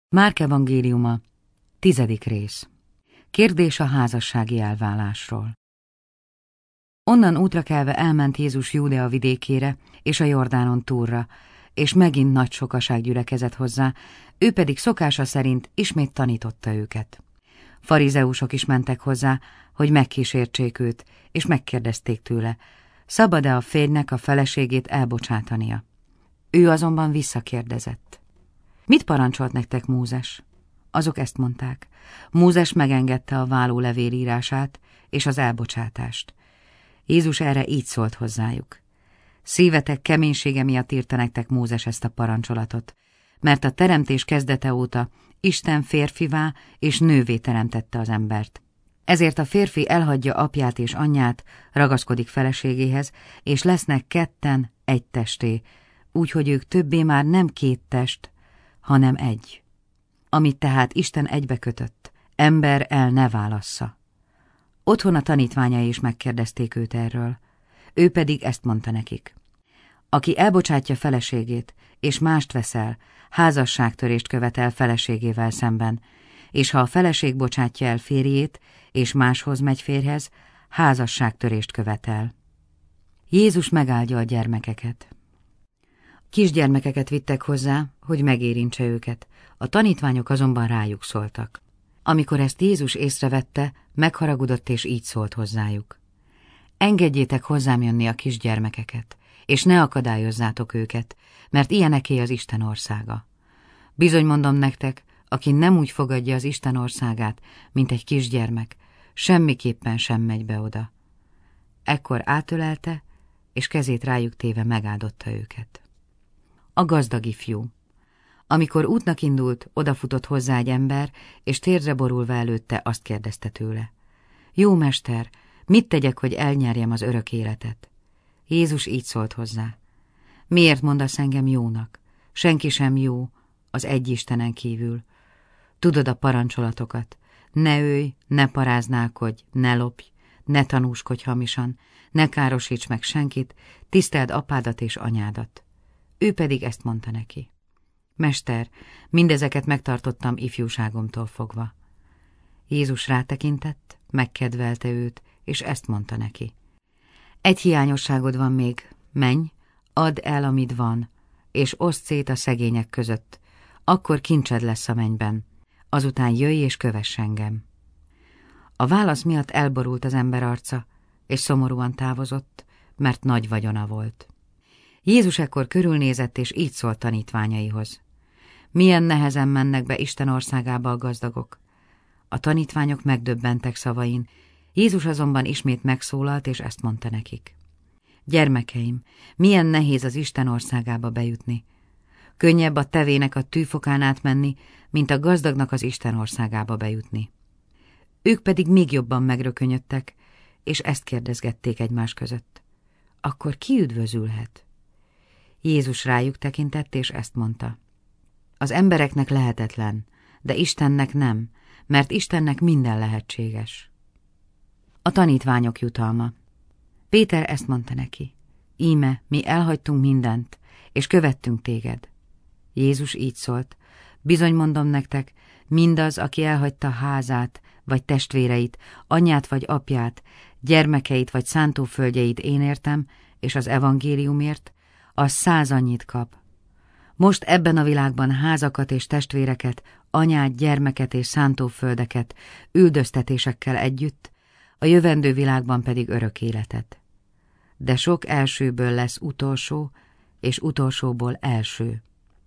Márk evangéliuma, 10. rész. Kérdés a házassági elválásról. Onnan útra kelve elment Jézus Júdea vidékére és a Jordánon túlra, és megint nagy sokaság gyülekezett hozzá, ő pedig szokása szerint ismét tanította őket. Farizeusok is mentek hozzá, hogy megkísértsék őt, és megkérdezték tőle, szabad-e a férjnek a feleségét elbocsátania. Ő azonban visszakérdezett. Mit parancsolt nektek Mózes? Azok ezt mondták. Mózes megengedte a vállólevél írását és az elbocsátást. Jézus erre így szólt hozzájuk. Szívetek keménysége miatt írta nektek Mózes ezt a parancsolatot, mert a teremtés kezdete óta Isten férfivá és nővé teremtette az embert. Ezért a férfi elhagyja apját és anyját, ragaszkodik feleségéhez, és lesznek ketten egy testé, úgyhogy ők többé már nem két test, hanem egy. Amit tehát Isten egybekötött, ember el ne válassza. Otthon a tanítványai is megkérdezték őt erről. Ő pedig ezt mondta nekik. Aki elbocsátja feleségét, és mást veszel, házasságtörést követel feleségével szemben, és ha a feleség bocsátja el férjét, és máshoz megy férjhez, házasságtörést követel. Jézus megáldja a gyermekeket. Kisgyermekeket vittek hozzá, hogy megérintse őket, a tanítványok azonban rájuk szóltak. Amikor ezt Jézus észrevette, megharagudott és így szólt hozzájuk. Engedjétek hozzám jönni a kisgyermekeket, és ne akadályozzátok őket, mert ilyeneké az Isten országa. Bizony mondom nektek, aki nem úgy fogadja az Isten országát, mint egy kisgyermek, semmiképpen sem megy be oda. Ekkor átölelte, és kezét rájuk téve megáldotta őket. A gazdag ifjú. Amikor útnak indult, odafutott hozzá egy ember, és térdre borulva előtte azt kérdezte tőle. Jó mester, mit tegyek, hogy elnyerjem az örök életet? Jézus így szólt hozzá. Miért mondasz engem jónak? Senki sem jó az egy Istenen kívül. Tudod a parancsolatokat. Ne ölj, ne paráználkodj, ne lopj, ne tanúskodj hamisan, ne károsíts meg senkit, tiszteld apádat és anyádat. Ő pedig ezt mondta neki. Mester, mindezeket megtartottam ifjúságomtól fogva. Jézus rátekintett, megkedvelte őt, és ezt mondta neki. Egy hiányosságod van még, menj, add el, amit van, és oszd szét a szegények között, akkor kincsed lesz a mennyben, azután jöjj és kövess engem. A válasz miatt elborult az ember arca, és szomorúan távozott, mert nagy vagyona volt. Jézus ekkor körülnézett, és így szólt tanítványaihoz. Milyen nehezen mennek be Isten országába a gazdagok. A tanítványok megdöbbentek szavain, Jézus azonban ismét megszólalt, és ezt mondta nekik. Gyermekeim, milyen nehéz az Isten országába bejutni. Könnyebb a tevének a tűfokán átmenni, mint a gazdagnak az Isten országába bejutni. Ők pedig még jobban megrökönyödtek, és ezt kérdezgették egymás között. Akkor ki üdvözülhet? Jézus rájuk tekintett, és ezt mondta. Az embereknek lehetetlen, de Istennek nem, mert Istennek minden lehetséges. A tanítványok jutalma. Péter ezt mondta neki. Íme, mi elhagytunk mindent, és követtünk téged. Jézus így szólt. Bizony mondom nektek, mindaz, aki elhagyta házát, vagy testvéreit, anyját vagy apját, gyermekeit vagy szántóföldjeit én értem, és az evangéliumért, az 100 annyit kap. Most ebben a világban házakat és testvéreket, anyát, gyermeket és szántóföldeket, üldöztetésekkel együtt, a jövendő világban pedig örök életet. De sok elsőből lesz utolsó, és utolsóból első.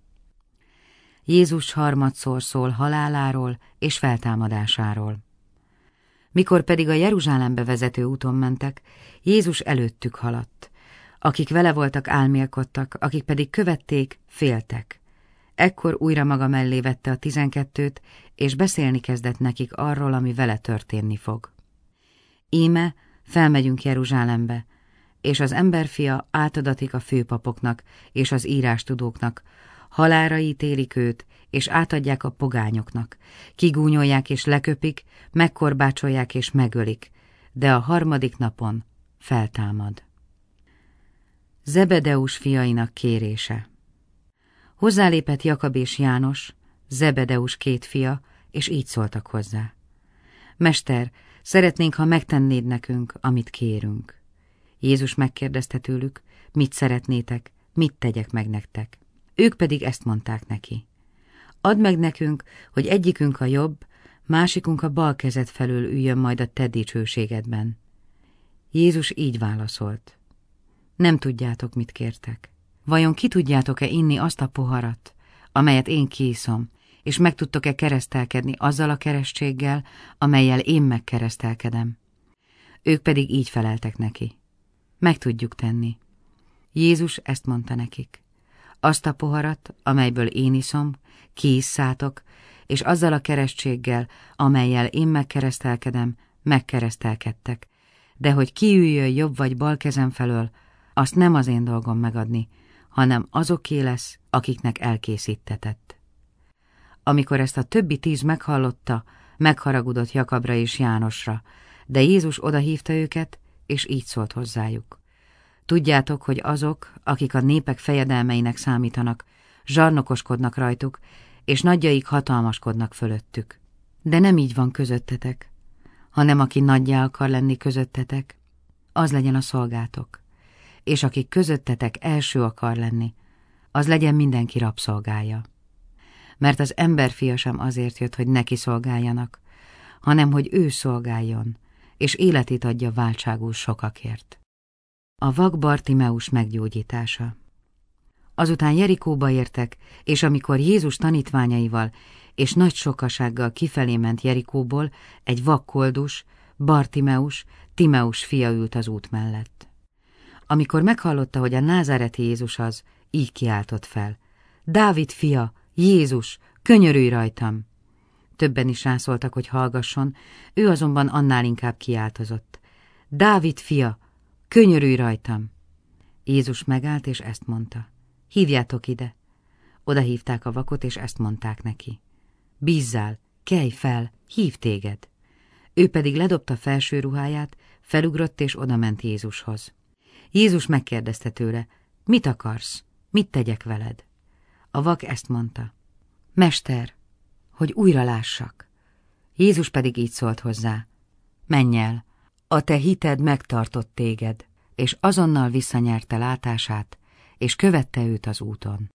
Jézus harmadszor szól haláláról és feltámadásáról. Mikor pedig a Jeruzsálembe vezető úton mentek, Jézus előttük haladt. Akik vele voltak, álmélkodtak, akik pedig követték, féltek. Ekkor újra maga mellé vette a 12-t, és beszélni kezdett nekik arról, ami vele történni fog. Íme, felmegyünk Jeruzsálembe, és az emberfia átadatik a főpapoknak és az írástudóknak, halálra ítélik őt, és átadják a pogányoknak, kigúnyolják és leköpik, megkorbácsolják és megölik, de a harmadik napon feltámad. Zebedeus fiainak kérése. Hozzálépett Jakab és János, Zebedeus 2 fia, és így szóltak hozzá. Mester, szeretnénk, ha megtennéd nekünk, amit kérünk. Jézus megkérdezte tőlük, mit szeretnétek, mit tegyek meg nektek. Ők pedig ezt mondták neki. Add meg nekünk, hogy egyikünk a jobb, másikunk a bal kezed felől üljön majd a te dicsőségedben. Jézus így válaszolt. Nem tudjátok, mit kértek. Vajon ki tudjátok-e inni azt a poharat, amelyet én kiiszom, és meg tudtok-e keresztelkedni azzal a keresztséggel, amellyel én megkeresztelkedem? Ők pedig így feleltek neki. Meg tudjuk tenni. Jézus ezt mondta nekik. Azt a poharat, amelyből én iszom, kiisszátok, és azzal a keresztséggel, amellyel én megkeresztelkedem, megkeresztelkedtek. De hogy kiüljön jobb vagy bal kezem felől, azt nem az én dolgom megadni, hanem azoké lesz, akiknek elkészítetett. Amikor ezt a többi 10 meghallotta, megharagudott Jakabra és Jánosra, de Jézus odahívta őket, és így szólt hozzájuk. Tudjátok, hogy azok, akik a népek fejedelmeinek számítanak, zsarnokoskodnak rajtuk, és nagyjaik hatalmaskodnak fölöttük. De nem így van közöttetek, hanem aki nagyjá akar lenni közöttetek, az legyen a szolgátok, és aki közöttetek első akar lenni, az legyen mindenki rabszolgája. Mert az emberfia sem azért jött, hogy neki szolgáljanak, hanem hogy ő szolgáljon, és életét adja váltságul sokakért. A vak Bartimeus meggyógyítása. Azután Jerikóba értek, és amikor Jézus tanítványaival és nagy sokasággal kifelé ment Jerikóból, egy vak koldus, Bartimeus, Timeus fia ült az út mellett. Amikor meghallotta, hogy a názáreti Jézus az, így kiáltott fel. Dávid fia, Jézus, könyörülj rajtam! Többen is rászóltak, hogy hallgasson, ő azonban annál inkább kiáltozott. Dávid fia, könyörülj rajtam! Jézus megállt, és ezt mondta. Hívjátok ide! Oda hívták a vakot, és ezt mondták neki. Bízzál, kelj fel, hív téged! Ő pedig ledobta felső ruháját, felugrott, és odament Jézushoz. Jézus megkérdezte tőle, mit akarsz, mit tegyek veled? A vak ezt mondta. Mester, hogy újra lássak. Jézus pedig így szólt hozzá. Menj el, a te hited megtartott téged, és azonnal visszanyerte látását, és követte őt az úton.